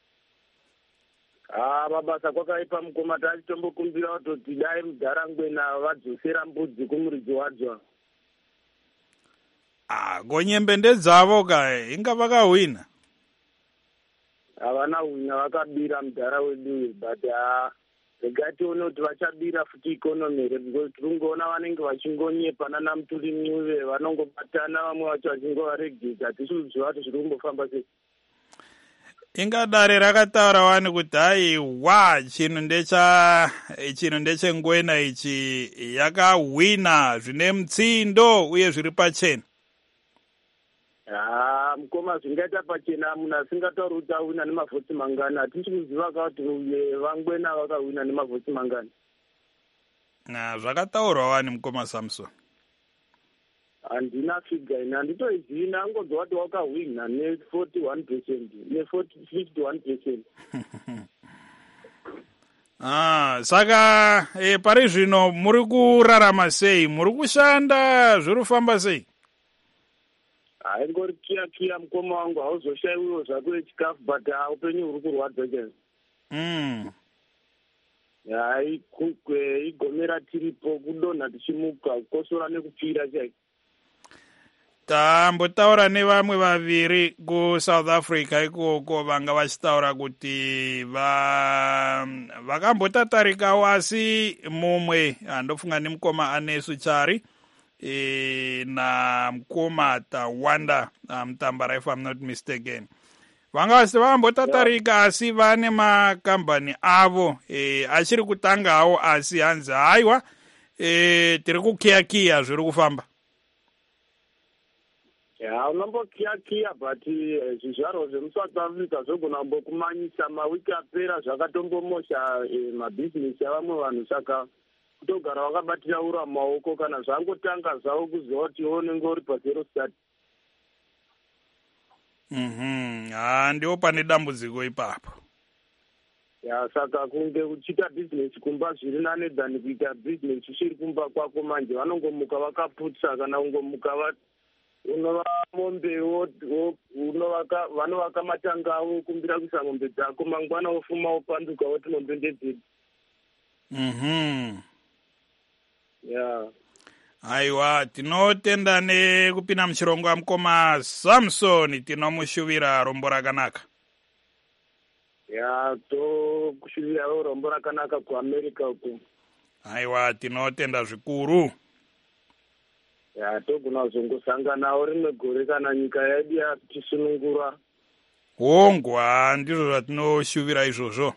Ah mabasa kwakaipa mukoma, tachitombokumbira kuti dai muDharangwena vadzosera mbudzi kumuridzi wadzo. Ah gonyembe ndedzavo kai inga vakahwina. Havana hwina, vakabira mudhara wedu, but ah regationa kuti vachabira futi ikonomi here, because tiringoona vanenge vachingonyepana naMutuli Mnuve, vanongobatana vamwe vacho vachingovaregedza. Hatisi vati zviri kumbofamba sei. Ingadare rakataura wani kuti hai wa chinhu ndecha chinhu ndechengwena ichi yakahwina zvine mutsindo uye zviri pachena. Ah mukoma zvingaita pachena munhu asingatauri kuti ahwina nemavhotsi mangani. Hatisi kuziva kuti vangwena vakahwina nemavhotsi mangani. Na zvakataurwa wani mukoma Samson? Handina figa ina, handitoizivi, nangodwa kuti wakahwina ne-forty-one percent ne-fifty-one percent. Ah, saka eh, pari zvino muri kurarama sei? Muri kushanda zviri kufamba sei? haingori kiya kiya mukoma wangu hauzoshayiwiwo zvako yechikafu but ha upenyu huri kurwadza chaizvo. mm. hai igomera tiripo kudonha tichimuka kukosora nekupfira chaiko. tambotaura nevamwe vaviri kuSouth Africa ikoko vanga vachitaura kuti va vakambotatarikawo asi mumwe andofunga nemukoma anesu chari e, namukoma Tawanda Mutambara if I'm not mistaken. Vanga vasi vambotatarika asi vane makambani avo e, achiri kutangawo asi hanzi haiwa e, tiri kukiyakiya zviri kufamba. ya unombokiyakiya but zvizvarwa zvemuSouth Africa zvogona mbokumanyisa mawiki apera zvakatombomosha mabhizinesi avamwe vanhu saka kutogara wakabatira ura maoko kana zvangotanga zvavo kuziva kuti iwo unenge uri pazero start. mhm ah ndio pane dambudziko ipapo. ya saka kunge uchiita bhizinesi kumba zviri nane than kuita bhizinesi uchiri kumba kwako manje vanongomuka vakaputsa kana ungomuka unova mombe vanovaka matanga avo kumbira kuisa mombe dzako mangwana wofuma wopanduka woti mombe ndedziri. mhm ya aiwa tinotenda nekupinda muchirongo amukoma Samson tinomushuvira rombo rakanaka. ya tokushuvirawo rombo rakanaka kuAmerica uko. aiwa tinotenda zvikuru. ya togona kuzongosanganawo rimwe gore kana nyika yedu yatisunungura. hongwa ndizvo zvatinoshuvira izvozvo.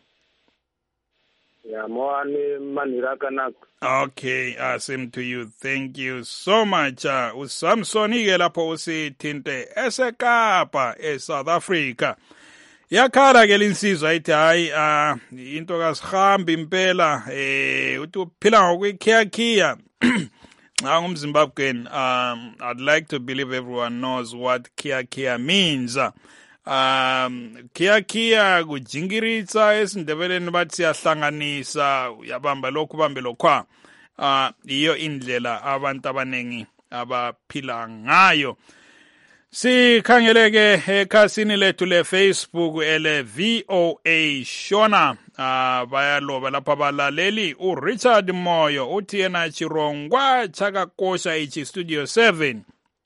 ya moane manhiro akanaka. Okay, uh, same to you. Thank you so much. Uh, uSamson ike lapho usithinte esekapa eSouth Africa. Yakhala ke linsizwa ithi hayi uh, into kasihambi impela eh uthi uphila ngokuyikhiya Now, Zimbabwean, um, I'd like to believe everyone knows what kia kia means. Um, kia kia kujingiritsa esindebeleni bathi siyahlanganisa uyabamba lokhu bambe lokwa. Uh, iyo indlela abantu abanengi abaphila ngayo. Sikhangeleke ekhasini lethu le Facebook ele V O A Shona uh, bayaloba lapha balaleli uRichard Moyo uthi yena chirongwa chakakosha ichi Studio seven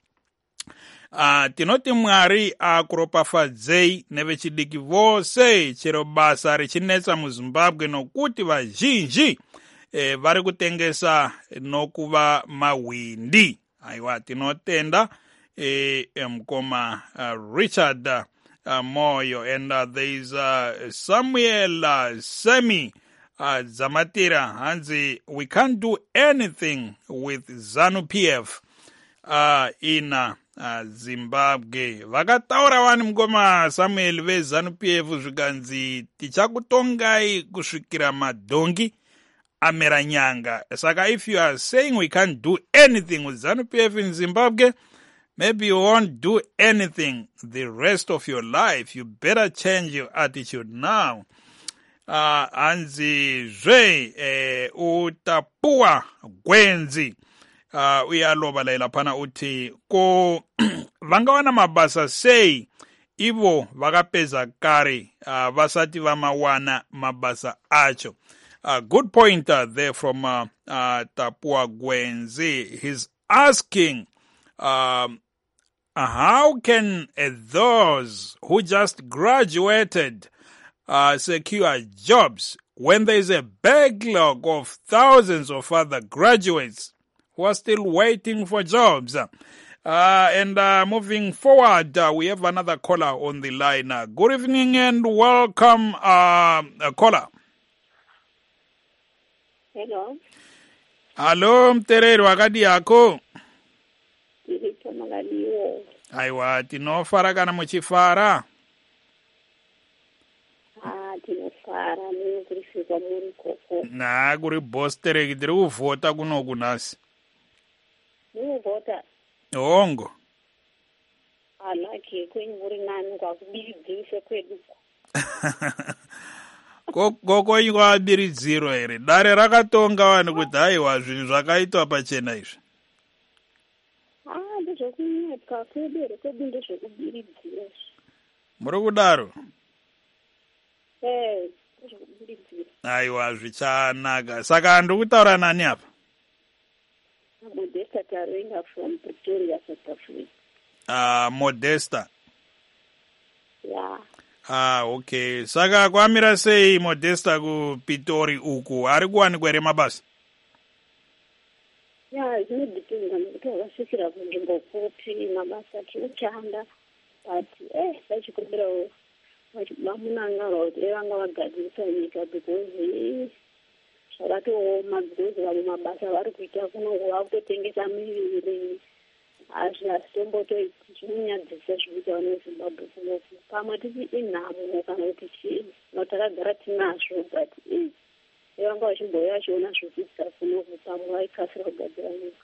uh, tinoti mwari akuropafadzei nevechidiki vose chero basa richinetsa muZimbabwe nokuti vazhinji eh, vari kutengesa nokuva mawindi. Aiwa tinotenda Eh, mkoma uh, Richard uh, Moyo and uh, there is uh, Samuel uh, Semi uh, Zamatira Hanzi. We can't do anything with ZANU P F uh, in uh, uh, Zimbabwe. Vakataura wani mkoma Samuel ve ZANU P F zvikanzi tichakutongai kusvikira madongi amera nyanga. Saka if you are saying we can't do anything with ZANU P F in Zimbabwe, maybe you won't do anything the rest of your life. You better change your attitude now. Uh, anzi zwe eh, utapua gwenzi uh, uyaloba laila pana uti ko vangawana mabasa sei ivo vakapeza kare uh, vasati vamawana mabasa acho. Uh, good point uh, there from uh, uh, Tapua Gwenzi. He's asking um, how can uh, those who just graduated uh, secure jobs when there is a backlog of thousands of other graduates who are still waiting for jobs? Uh, and uh, moving forward, uh, we have another caller on the line. Uh, good evening and welcome, uh, uh, caller. Hello. Hello, mtereri wakati yako? Ndiripo makadiwo. Aiwa, tinofara kana muchifara? Ah, tinofara, mimi kurifika muri koko. Na, kuri bostereki, tiri uvota kunoku nasi. Muri vota? Ongo. Alaki, kwenye muri nani kwa kubiridzise kweduko. Koko ingo abiridziro ere. Dare rakatonga wani kuti haiwa zvinhu zvakaitwa pachena izvi. Ah, ndizvokunyati. kakudere kwedu ndezvekubiridzira. Muri kudaro? Eh, ndezvekubiridzira. Aiwa, zvichanaka. Saka ndiri kutaura nani apa? Modesta Tarenga from Pretoria, South Africa. Ah, Modesta. Yeah. Ah, okay. Saka kwamira sei Modesta ku Pitori uku? Ari kuwanikwa ere mabasa? Yeah, zvinodependa nekuti wakasvikira kunzvimbo kupi mabasa tinoshanda but eh vachikumbirawo vamunangara kuti vanga vagadzirisa nyika because zvakatooma because vamwe mabasa vari kuita kunongo vakutotengesa miviri hazvi hazitombotoiti zvinonyadzisa zvikuita nezimbabwe kunoku pamwe tisi inhamo kana kuti chii nokuti takagara tinazvo but i vanga vachimboya vachiona zvikuita kunoku pamwe vaikasira kugadzira nyika.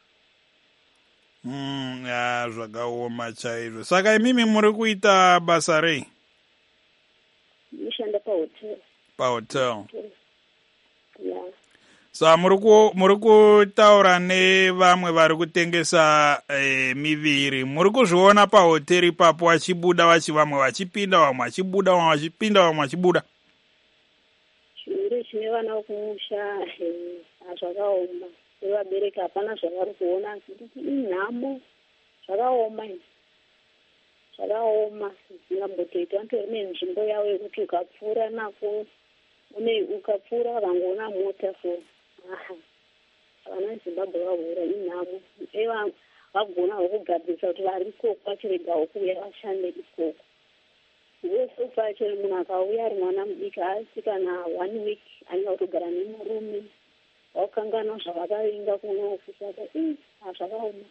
Mm, ya zvakaoma chaizvo. Saka imimi muri kuita basa rei? Mishanda pahotel. Pahotel. Yeah. So muri kutaura nevamwe vari kutengesa eh, miviri. Muri kuzviona pahoteri ipapo vachibuda vachi vamwe vachipinda vamwe vachibuda vamwe vachipinda vamwe vachibuda? Chiro chine vana vekumusha zvakaoma. Vabereki hapana zvavari kuona kuti inhamo zvakaoma zvakaoma zvingambotoita vantori nenzvimbo yavo yekuti ukapfuura nako une ukapfuura vangoona mota so aha vana vezimbabwe vahura inhamo eva vagona hwekugadzirisa kuti vari ikoko vachiregawo kuuya vashande ikoko wese pachiri munhu akauya ari mwana mudiki asi kana one week anenge kutogara nemurume wakangana zvavakainga kunoku saka ii hazvakaoma.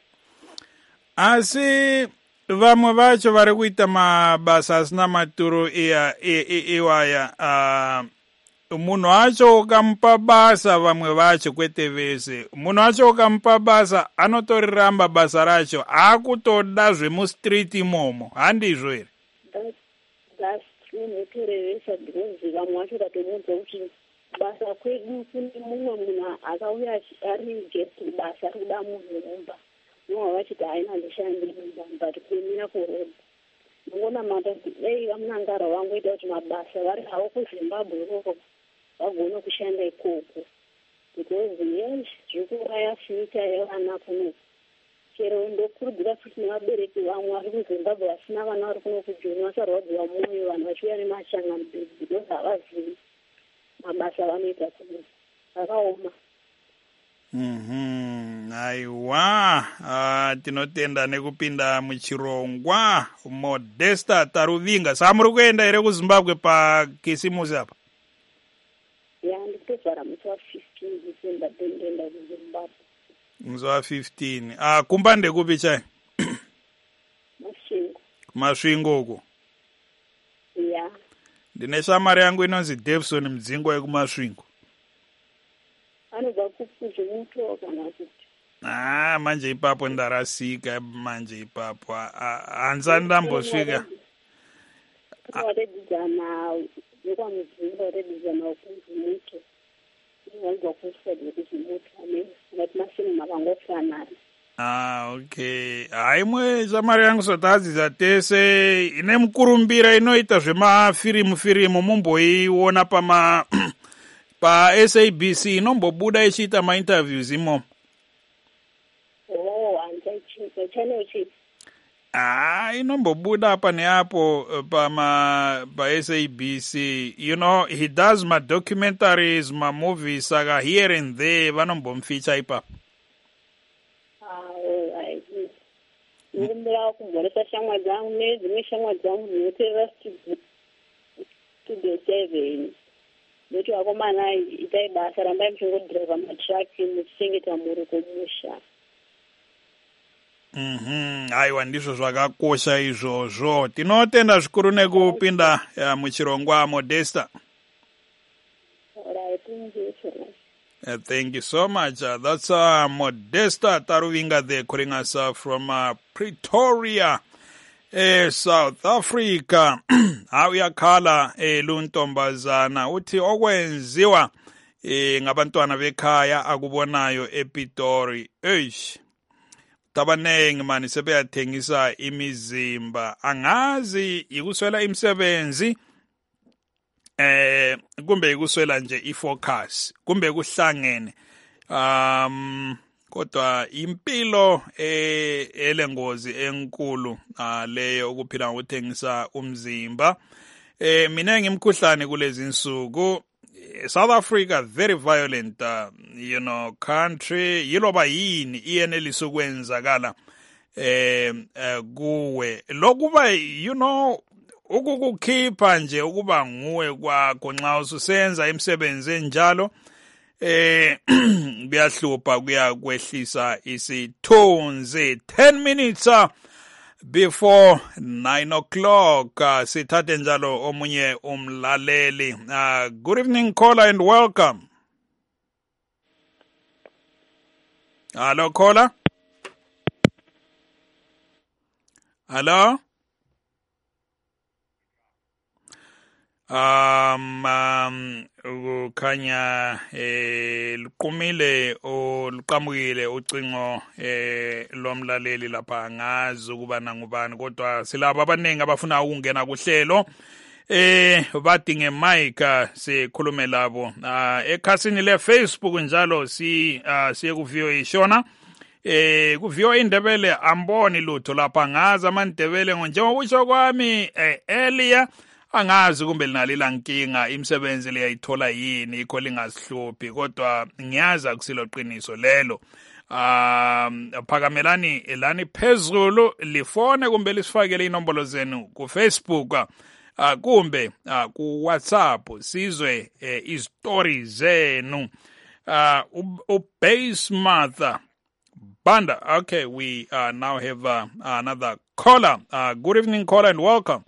Asi vamwe vacho vari kuita mabasa asina maturo iwaya uh, munhu wacho ukamupa basa vamwe vacho kwete vese munhu wacho ukamupa basa anotoriramba basa racho akutoda zvemustreet imomo handizvo here? That's true notorevesa because vamwe vacho ukatomuudza kuti basa kwedu kune mumwe munhu akauya ari guest basa rikuda munhu mumba nomwe vachiti haina ndishandi mumba but kuimira kuroda nongona mata kuti dei vamunangara vangoita kuti mabasa vari havo kuzimbabwe ikoko vagone kushanda ikoko because yes zviri kuuraya future yevana kunoku chero ndokurudzira futi nevabereki vamwe vari kuzimbabwe vasina vana vari kuno kujoni vasarwadziwa mwoyo vanhu vachiuya nemashanga mubhedzi because havazivi mabasa vanoita kuno zvakaoma. Mhm, aiwa, uh, tinotenda nekupinda muchirongwa. Modesta Taruvinga, sa muri kuenda here kuZimbabwe pa Kisimusi apa? Ya, ndikutozvara musi wa fifteen December ndoenda kuZimbabwe. Musi wa fifteen. Ah, kumba ndekupi chai? Masvingo. Masvingo uko. Ya. Ndine shamari yangu inonzi Davison Mdzingo yekumasvingo. Anobva kuzvimuto kana kuti? Ah, manje ipapo ndarasika manje ipapo. Hanza ndambosvika. Waredzidzana nekwamudzingo waredzidzana kuzvimuto. Wanzwa kusadi kuzvimuto ane ngati masinu makangofanana. Ah, okay. Haimwe shamari yangu sotadzidza tese ine mukurumbira inoita zvemafirimu firimu mumboiona pama pa S A B C inombobuda ichiita ma-interviews imo. Oh, anjaichika channel chipi? Ah, inombobuda apa neapo pama pa S A B C. You know, he does my documentaries, my movies, saka here and there vanombomficha ipapo. Ndikumbira kumboresa shamwa dzangu nedzimwe shamwa dzangu dzinoteera studio seven noti vakomana itai basa rambai muchingodhiraivha matraki muchichengeta mhuri kumusha. Mhm, aiwa ndizvo zvakakosha izvozvo. Tinotenda zvikuru nekupinda muchirongwa Modesta. Alright, thank you so much. Uh, thank you so much. Uh, that's uh, Modesta Taruvinga there calling us uh, from uh, Pretoria, uh, South Africa. Awuyakhala eluntombazana uthi okwenziwa eh ngabantwana bekhaya akubonayo ePitori. Eish. tabanengi mani sebeyathengisa imizimba angazi ikuswela imisebenzi eh kumbe ikuswela nje ifocus kumbe kuhlangene um kodwa impilo eh elengozi enkulu leyo ukuphila ngokuthengisa umzimba. Eh mina ngimkhuhlane kulezi insuku. South Africa very violent uh, you know country yiloba yini iyenelisa ukwenzakala eh uh, kuwe lokuba you know ukukukhipha nje ukuba nguwe kwakho nxa ususenza imisebenzi enjalo eh kuyahlupha kuyakwehlisa isithunzi. ten minutes uh, before nine o'clock uh, sithathe njalo omunye umlaleli. Uh, good evening caller and welcome. Hello caller. Hello. Um, um ukhanya eh liqumile oluqamukile ucingo eh lomlaleli lapha ngazi ukuba nangubani kodwa silabo abanengi abafuna ukungena kuhlelo eh badinge mic sikhulume labo ekhasini le Facebook njalo si siye ku V O A Shona eh ku V O A Indebele amboni lutho lapha ngazi amandebele njengokusho kwami earlier angazi kumbe linalila nkinga imisebenzi leyayithola yini ikho lingasihluphi kodwa ngiyazi akusilo qiniso lelo. Um phakamelani elani phezulu lifone kumbe lisifakele inombolo zenu ku Facebook uh, kumbe uh, ku WhatsApp sizwe uh, istory zenu. Uh, ubase mother Banda. Okay, we uh, now have uh, another caller. Uh, good evening caller and welcome.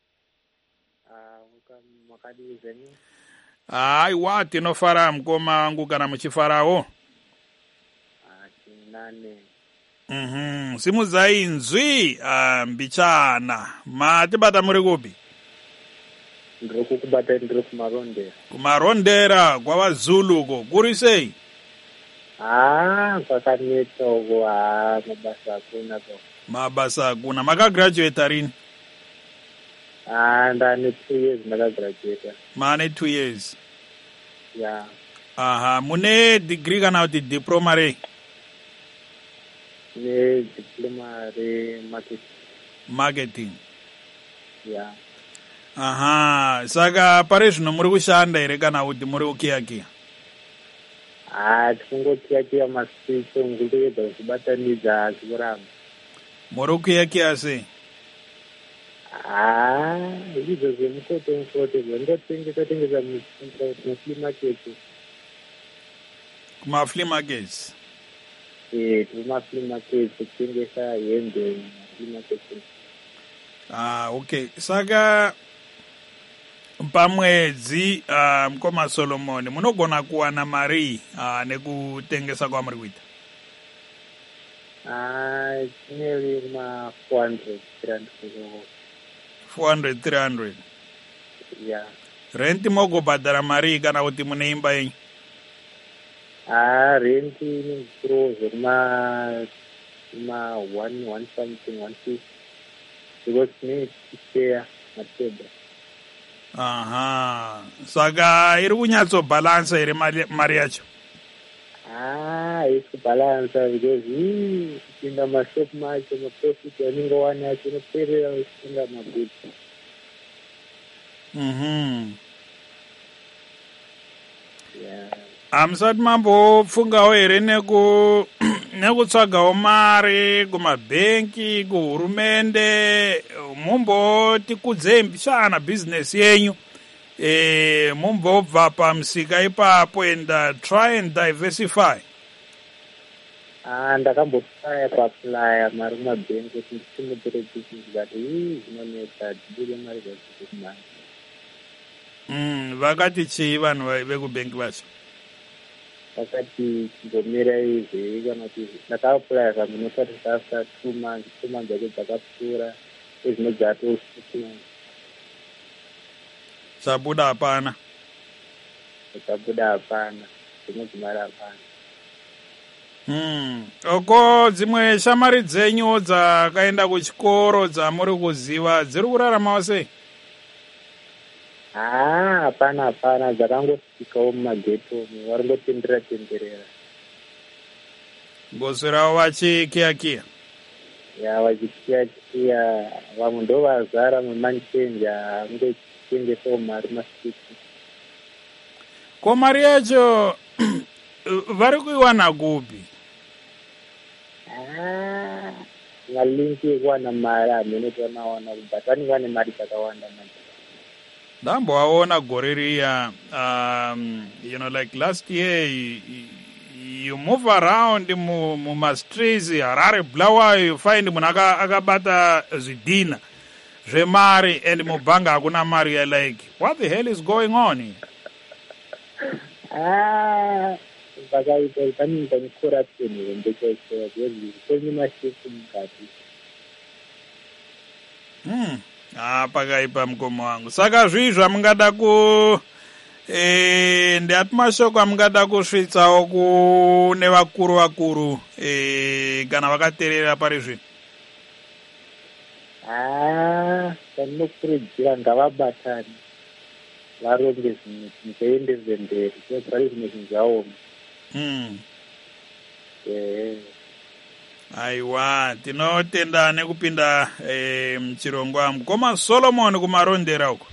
Hayi wati no fara mkoma ngukana muchifarawo. Nane. Mhm, simuza inzwi mbichana. Mati bata muri kupi? Ndroku kubata ndroku marondera. Kumarondera kwa wazulu ko. Kuri sei? Ah, kwakaneta uko ah mabasa akuna ko. Mabasa akuna. Maka graduate arini? Ah, ndani two years maka graduate. Mane two years. Yeah. Aha, mune degree kana uti diploma re? Ne diploma re marketing. Marketing. Yeah. Aha, saka pare zvino muri kushanda ere kana uti muri kukiyakiya? Ah, tingokiyakiya masiku nguleda kubatanidza zvorama. Muri kukiyakiya sei? Ah, izvo zvemukoto mukoto ndotengesa tengesa muflea market. Kuma flea markets. Eh, kuma flea market tengesa hembe flea market. Ah, okay. Saka pamwedzi uh, mkoma Solomon munogona kuwana mari uh, nekutengesa kwa muri kuita? Ah, nearly ma four hundred three hundred. four hundred three hundred. Yeah. Renti mogo badara mari kana kuti mune imba yenyu? Ah, renti ni grows ma ma one one something one fifty. Because me share na table. Aha. Saka iri kunyatso balance iri mari yacho? Ah, it's balance because in the shop market the profit running one at the period in the good. Mhm. Yeah. Amsat mambo fungawo ere neku nekutsvagawo mari kumabhenki kuhurumende mumbo tikudze mbishana business yenyu eh mumbo bva pamusika ipapo and uh, try and diversify. Ah, ndakambofaya kuapply mari kumabhenki kuti ndisimudire business but hii zvinonetsa dzibure mari dzadzikumari. Mm, vakati chii vanhu vekubhenki vacho? Vakati ngomira izvi kana kuti ndakaapply kamunotarisa after two months two months dzacho dzakapfuura ezvinodzato six months. Sabuda hapana? Sabuda hapana, zvinodzimara hapana. Hmm. Oko dzimwe shamari dzenyu dzakaenda kuchikoro dzamuri kuziva dziri kuraramawo sei? Ah, hapana hapana, dzakangosvikawo mumageto vari ngotenderera tenderera. Mboswerawo vachikiyakiya? Ya, vachikiyakiya, vamwe ndo vazara mumanchenja angochengesawo mari masiti. Ko mari yacho vari kuiwana kupi? Ah, malinki ekuwana mari hamene vanawana kubatani vane mari dzakawanda manje. Ndamboaona gore riya, um, you know, like last year, you, you move around muma streets, Harare, Blawa, you find munaka akabata zvidina zvemari and mubanga hakuna mari. You're like, what the hell is going on here? Ah, vakaita pane pane corruption ndechaicho kwezi kwenye mashifu mukati. Hmm. Ah, pakaipa mkomo wangu. Saka zvii zvamungada ku eh ndati mashoko amungada kusvitsawo kune vakuru vakuru eh kana vakaterera pari zvino. Ah, ndinokurudzira ngavabatani varonge zvinhu zvinoendeze mberi pari zvimwe zvinhu zvaoma. Hmm. Eh. Aiwa, tinotenda nekupinda eh, mchirongwa mukoma Solomon kumarondera uko.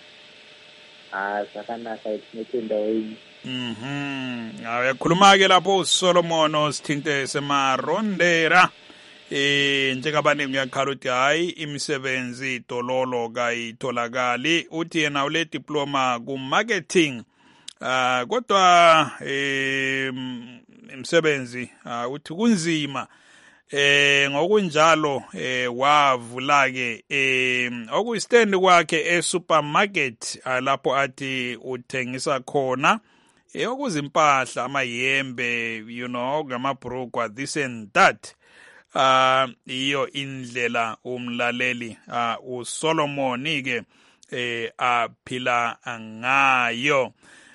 Ah, zvakanaka tinotenda wenyu. Mhm. Aya khuluma-ke lapho Solomon sithinte semarondera. Eh njengabane ngiyakhala ukuthi hayi imisebenzi tololo kayitholakali, uthi yena ule diploma ku marketing. Ah kodwa eh imisebenzi uthi kunzima. Eh ngokunjalo eh wavula ke eh okuyistand kwakhe esupermarket lapho athi uthengisa khona eh okuzimpahla amayembe, you know, ngamabhrugwa this and that. Ah iyo indlela umlaleli ah uSolomon ke eh aphila ngayo.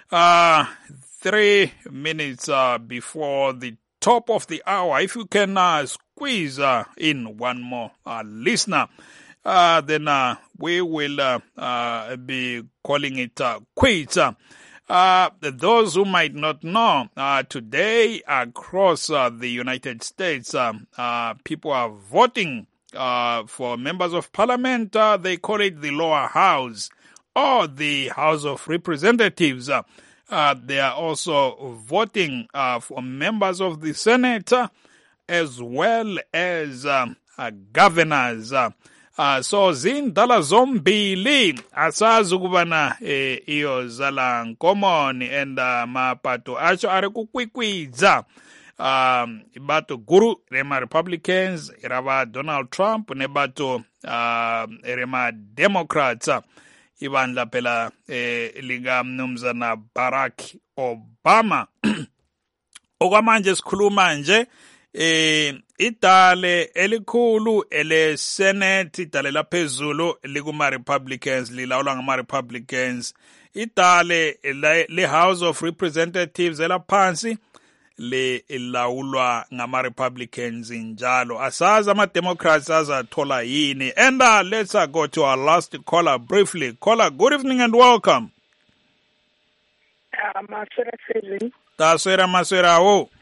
Ah three minutes uh, before the top of the hour, if you can uh, squeeze uh, in one more uh, listener, uh, then uh, we will uh, uh, be calling it uh, quits. Uh, those who might not know, uh, today across uh, the United States, uh, uh, people are voting uh, for members of parliament. Uh, they call it the lower house or the House of Representatives. Uh, Uh, they are also voting uh, for members of the Senate uh, as well as uh, uh, governors. Uh, uh, so zindala zombili asazi ukubana eh, iyo zala nkomoni and uh, mapato acho ari kukwikwidza um, ibato guru rema Republicans irava Donald Trump nebato uh, rema Democrats. Ibandla phela eh lika mnumzana Barack Obama. Okwamanje sikhuluma nje eh idale elikhulu ele Senate, idale laphezulu likuma Republicans, lilawula ngama Republicans. Idale le House of Representatives elaphansi le ilawulwa ngama Republicans njalo. Asazi ama Democrats azathola yini. And uh, let's uh, go to our last caller briefly. Caller, good evening and welcome. Ah, maswera seven. Taswera maswera wo.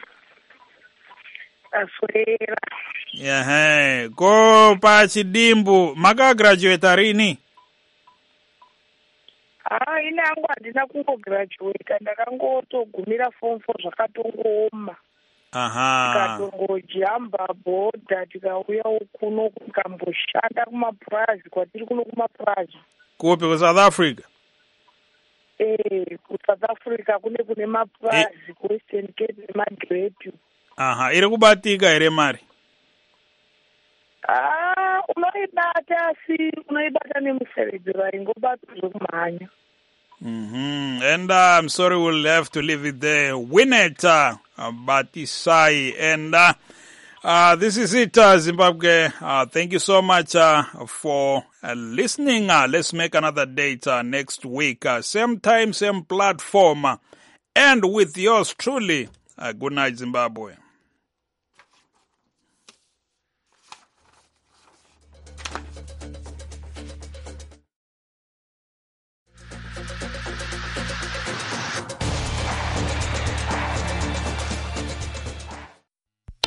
Taswera. Yeah, go pa chidimbu. Maka graduate rini? Ah, ine yangu handina kungograduate, ndakangotogumira form four zvakatongooma. Aha. Tikatongojamba bhodha tikauya kuno tikamboshanda kumapurazi kwatiri kuno kumapurazi. Kupi ku South Africa? Eh, ku South Africa kune kune mapurazi ku Western Cape nemaGreat. Aha, iri kubatika ere mari? Ah, unoibata si unoibata nemuseredzi vaingobata zvokumhanya. Mm-hmm. And uh, I'm sorry, we'll have to leave it there. Win it, uh, Batisai. And uh, uh, this is it, uh, Zimbabwe. Uh, thank you so much uh, for uh, listening. Uh, let's make another date uh, next week. Uh, same time, same platform. Uh, and with yours truly, uh, good night, Zimbabwe.